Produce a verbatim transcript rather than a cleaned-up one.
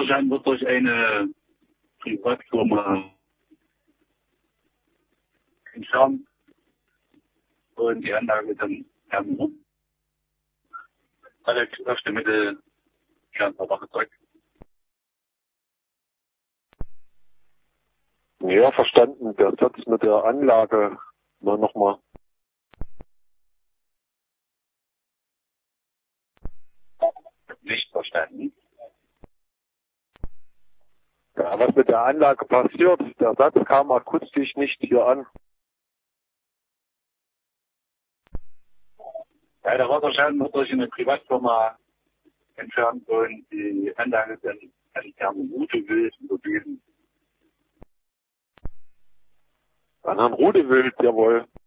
Wasserschaden wird durch eine Privatfirma entfernt und die Anlage dann haben alle Kräftemittel Kernverbrauch. Ja, verstanden. Der Satz mit der Anlage war nochmal. Nicht verstanden. Ja, was mit der Anlage passiert, der Satz kam akustisch nicht hier an. Ja, der Wasserschaden wird durch eine Privatfirma entfernt und die Anlage dann an Herrn Rudewild übergeben. An Herrn Rudewild, jawohl.